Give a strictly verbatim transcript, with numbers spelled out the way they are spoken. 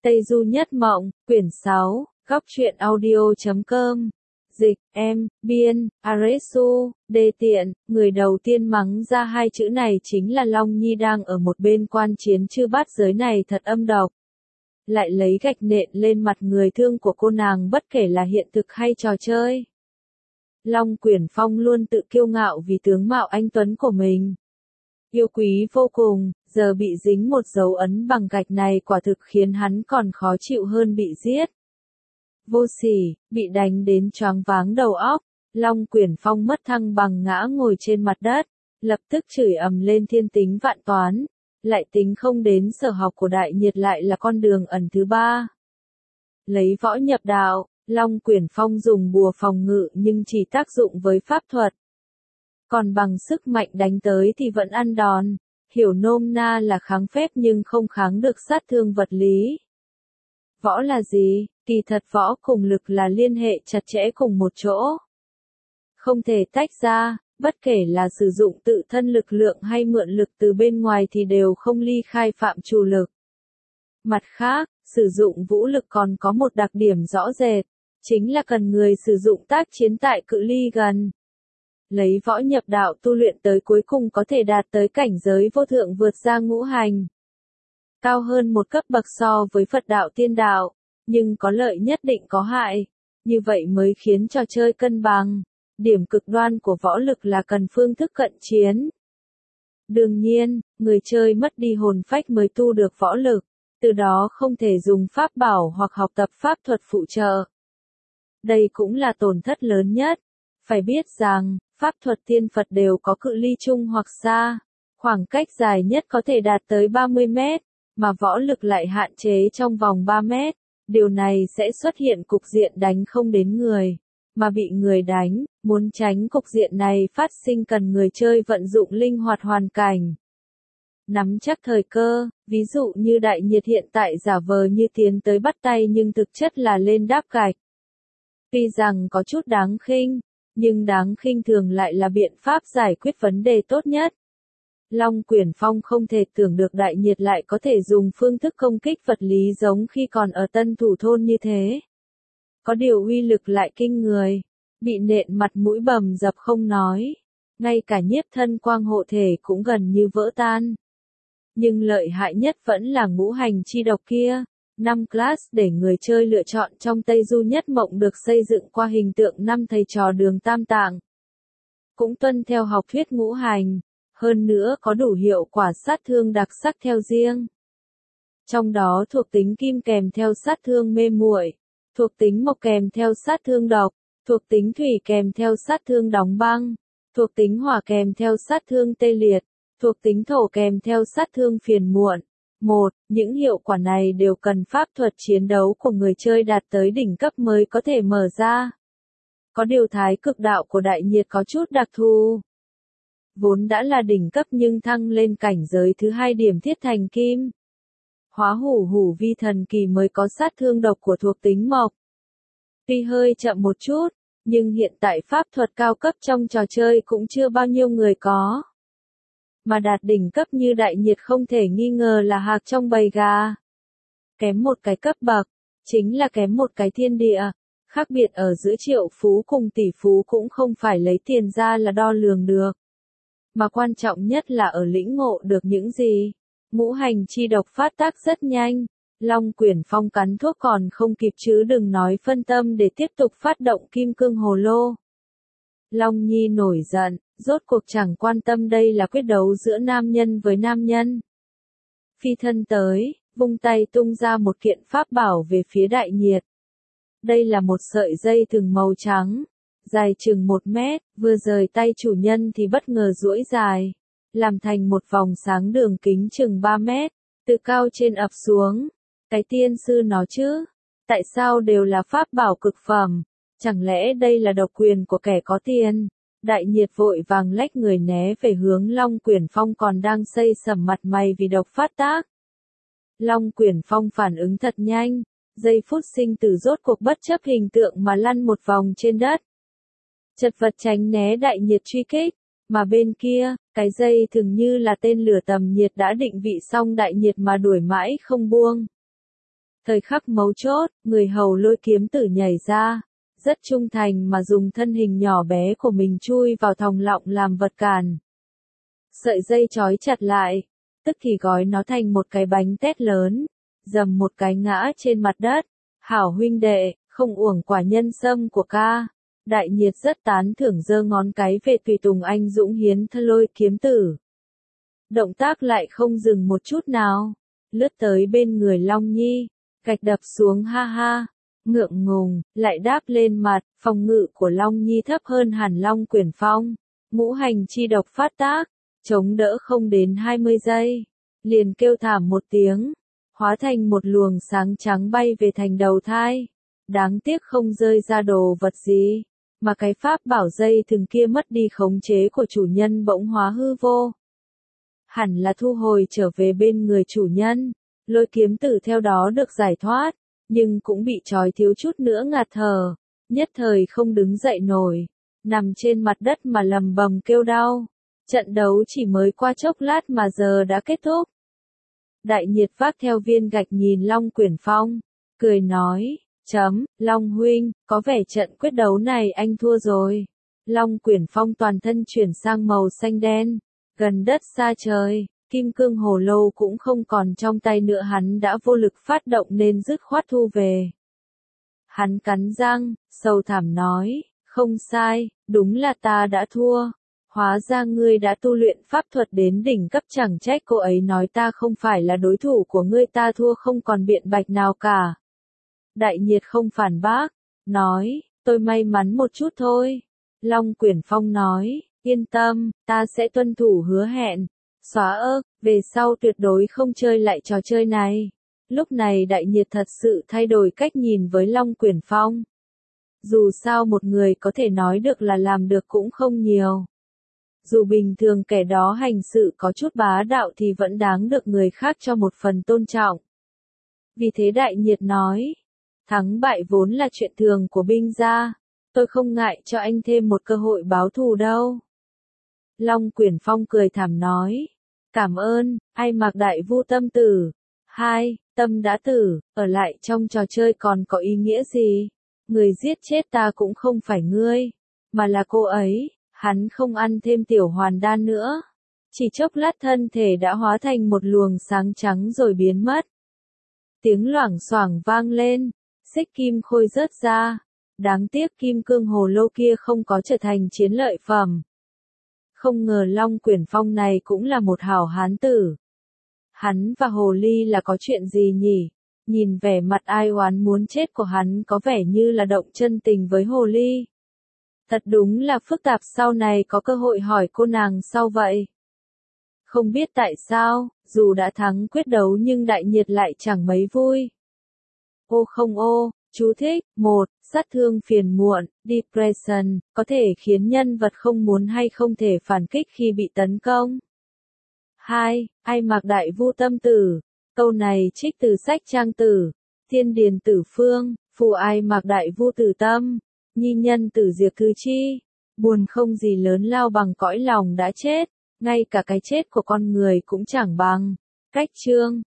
Tây Du Nhất Mộng, quyển sáu, góc truyện audio chấm com. Dịch, em, biên, Aresu, đê tiện, người đầu tiên mắng ra hai chữ này chính là Long Nhi đang ở một bên quan chiến chư bát giới này thật âm độc. Lại lấy gạch nện lên mặt người thương của cô nàng bất kể là hiện thực hay trò chơi. Long Quyển Phong luôn tự kiêu ngạo vì tướng mạo anh tuấn của mình. Yêu quý vô cùng, giờ bị dính một dấu ấn bằng gạch này quả thực khiến hắn còn khó chịu hơn bị giết. Vô sỉ, bị đánh đến choáng váng đầu óc, Long Quyển Phong mất thăng bằng ngã ngồi trên mặt đất, lập tức chửi ầm lên thiên tính vạn toán, lại tính không đến sở học của Đại Nhiệt lại là con đường ẩn thứ ba. Lấy võ nhập đạo, Long Quyển Phong dùng bùa phòng ngự nhưng chỉ tác dụng với pháp thuật. Còn bằng sức mạnh đánh tới thì vẫn ăn đòn, hiểu nôm na là kháng phép nhưng không kháng được sát thương vật lý. Võ là gì? Kỳ thật võ cùng lực là liên hệ chặt chẽ cùng một chỗ. Không thể tách ra, bất kể là sử dụng tự thân lực lượng hay mượn lực từ bên ngoài thì đều không ly khai phạm trù lực. Mặt khác, sử dụng vũ lực còn có một đặc điểm rõ rệt, chính là cần người sử dụng tác chiến tại cự ly gần. Lấy võ nhập đạo tu luyện tới cuối cùng có thể đạt tới cảnh giới vô thượng vượt ra ngũ hành. Cao hơn một cấp bậc so với Phật đạo tiên đạo, nhưng có lợi nhất định có hại. Như vậy mới khiến trò chơi cân bằng. Điểm cực đoan của võ lực là cần phương thức cận chiến. Đương nhiên, người chơi mất đi hồn phách mới tu được võ lực, từ đó không thể dùng pháp bảo hoặc học tập pháp thuật phụ trợ. Đây cũng là tổn thất lớn nhất. Phải biết rằng, pháp thuật tiên Phật đều có cự ly chung hoặc xa, khoảng cách dài nhất có thể đạt tới ba mươi mét, mà võ lực lại hạn chế trong vòng ba mét. Điều này sẽ xuất hiện cục diện đánh không đến người, mà bị người đánh. Muốn tránh cục diện này phát sinh cần người chơi vận dụng linh hoạt hoàn cảnh. Nắm chắc thời cơ, ví dụ như Đại Nhiệt hiện tại giả vờ như tiến tới bắt tay nhưng thực chất là lên đáp gạch. Tuy rằng có chút đáng khinh, nhưng đáng khinh thường lại là biện pháp giải quyết vấn đề tốt nhất. Long Quyển Phong không thể tưởng được Đại Nhiệt lại có thể dùng phương thức công kích vật lý giống khi còn ở Tân Thủ Thôn như thế. Có điều uy lực lại kinh người, bị nện mặt mũi bầm dập không nói, ngay cả nhiếp thân quang hộ thể cũng gần như vỡ tan. Nhưng lợi hại nhất vẫn là ngũ hành chi độc kia. Năm class để người chơi lựa chọn trong Tây Du Nhất Mộng được xây dựng qua hình tượng năm thầy trò Đường Tam Tạng. Cũng tuân theo học thuyết ngũ hành, hơn nữa có đủ hiệu quả sát thương đặc sắc theo riêng. Trong đó thuộc tính kim kèm theo sát thương mê muội, thuộc tính mộc kèm theo sát thương độc, thuộc tính thủy kèm theo sát thương đóng băng, thuộc tính hỏa kèm theo sát thương tê liệt, thuộc tính thổ kèm theo sát thương phiền muộn. Một, những hiệu quả này đều cần pháp thuật chiến đấu của người chơi đạt tới đỉnh cấp mới có thể mở ra. Có điều thái cực đạo của Đại Nhiệt có chút đặc thù. Vốn đã là đỉnh cấp nhưng thăng lên cảnh giới thứ hai điểm thiết thành kim. Hóa hủ hủ vi thần kỳ mới có sát thương độc của thuộc tính mộc. Tuy hơi chậm một chút, nhưng hiện tại pháp thuật cao cấp trong trò chơi cũng chưa bao nhiêu người có. Mà đạt đỉnh cấp như Đại Nhiệt không thể nghi ngờ là hạc trong bầy gà. Kém một cái cấp bậc, chính là kém một cái thiên địa. Khác biệt ở giữa triệu phú cùng tỷ phú cũng không phải lấy tiền ra là đo lường được. Mà quan trọng nhất là ở lĩnh ngộ được những gì. Ngũ hành chi độc phát tác rất nhanh. Long Quyển Phong cắn thuốc còn không kịp chứ đừng nói phân tâm để tiếp tục phát động kim cương hồ lô. Long Nhi nổi giận, rốt cuộc chẳng quan tâm đây là quyết đấu giữa nam nhân với nam nhân. Phi thân tới, vung tay tung ra một kiện pháp bảo về phía Đại Nhiệt. Đây là một sợi dây thừng màu trắng, dài chừng một mét, vừa rời tay chủ nhân thì bất ngờ duỗi dài, làm thành một vòng sáng đường kính chừng ba mét, từ cao trên ập xuống. Cái tiên sư nó chứ, tại sao đều là pháp bảo cực phẩm, chẳng lẽ đây là độc quyền của kẻ có tiền? Đại Nhiệt vội vàng lách người né về hướng Long Quyển Phong còn đang xây sẩm mặt mày vì độc phát tác. Long Quyển Phong phản ứng thật nhanh, giây phút sinh tử rốt cuộc bất chấp hình tượng mà lăn một vòng trên đất. Chật vật tránh né Đại Nhiệt truy kích, mà bên kia, cái dây thường như là tên lửa tầm nhiệt đã định vị xong Đại Nhiệt mà đuổi mãi không buông. Thời khắc mấu chốt, người hầu lôi kiếm tử nhảy ra, rất trung thành mà dùng thân hình nhỏ bé của mình chui vào thòng lọng làm vật cản. Sợi dây trói chặt lại, tức thì gói nó thành một cái bánh tét lớn, dầm một cái ngã trên mặt đất. Hảo huynh đệ, không uổng quả nhân sâm của ca. Đại Nhiệt rất tán thưởng giơ ngón cái về tùy tùng anh dũng hiến thân lôi kiếm tử. Động tác lại không dừng một chút nào, lướt tới bên người Long Nhi, gạch đập xuống ha ha, ngượng ngùng, lại đáp lên mặt. Phòng ngự của Long Nhi thấp hơn hẳn Long Quyển Phong, ngũ hành chi độc phát tác, chống đỡ không đến hai mươi giây, liền kêu thảm một tiếng, hóa thành một luồng sáng trắng bay về thành đầu thai. Đáng tiếc không rơi ra đồ vật gì, mà cái pháp bảo dây thừng kia mất đi khống chế của chủ nhân bỗng hóa hư vô. Hẳn là thu hồi trở về bên người chủ nhân, lôi kiếm tử theo đó được giải thoát, nhưng cũng bị trói thiếu chút nữa ngạt thở, nhất thời không đứng dậy nổi, nằm trên mặt đất mà lầm bầm kêu đau. Trận đấu chỉ mới qua chốc lát mà giờ đã kết thúc. Đại Nhiệt vác theo viên gạch nhìn Long Quyển Phong, cười nói, chấm, Long huynh, có vẻ trận quyết đấu này anh thua rồi. Long Quyển Phong toàn thân chuyển sang màu xanh đen, gần đất xa trời, kim cương hồ lô cũng không còn trong tay nữa, hắn đã vô lực phát động nên dứt khoát thu về. Hắn cắn răng, sầu thảm nói, không sai, đúng là ta đã thua. Hóa ra ngươi đã tu luyện pháp thuật đến đỉnh cấp, chẳng trách cô ấy nói ta không phải là đối thủ của ngươi, ta thua không còn biện bạch nào cả. Đại Nhiệt không phản bác, nói, tôi may mắn một chút thôi. Long Quyển Phong nói, yên tâm, ta sẽ tuân thủ hứa hẹn, xóa ơ, về sau tuyệt đối không chơi lại trò chơi này. Lúc này Đại Nhiệt thật sự thay đổi cách nhìn với Long Quyển Phong. Dù sao một người có thể nói được là làm được cũng không nhiều. Dù bình thường kẻ đó hành sự có chút bá đạo thì vẫn đáng được người khác cho một phần tôn trọng. Vì thế Đại Nhiệt nói, thắng bại vốn là chuyện thường của binh gia, tôi không ngại cho anh thêm một cơ hội báo thù đâu. Long Quyển Phong cười thảm nói, cảm ơn, ai Mạc Đại Vu tâm tử. Hai, tâm đã tử, ở lại trong trò chơi còn có ý nghĩa gì? Người giết chết ta cũng không phải ngươi, mà là cô ấy. Hắn không ăn thêm tiểu hoàn đan nữa. Chỉ chốc lát thân thể đã hóa thành một luồng sáng trắng rồi biến mất. Tiếng loảng xoảng vang lên, xích kim khôi rớt ra. Đáng tiếc kim cương hồ lô kia không có trở thành chiến lợi phẩm. Không ngờ Long Quyển Phong này cũng là một hảo hán tử. Hắn và hồ ly là có chuyện gì nhỉ? Nhìn vẻ mặt ai oán muốn chết của hắn có vẻ như là động chân tình với hồ ly. Thật đúng là phức tạp, sau này có cơ hội hỏi cô nàng sau vậy. Không biết tại sao, dù đã thắng quyết đấu nhưng Đại Nhiệt lại chẳng mấy vui. Ô không ô, chú thích, một, sát thương phiền muộn, depression, có thể khiến nhân vật không muốn hay không thể phản kích khi bị tấn công. Hai, ai Mạc Đại Vu tâm tử, câu này trích từ sách Trang Tử, Thiên Điền Tử Phương, phù ai Mạc Đại Vu tử tâm. Nhi nhân tử diệt cư chi, buồn không gì lớn lao bằng cõi lòng đã chết, ngay cả cái chết của con người cũng chẳng bằng. Cách chương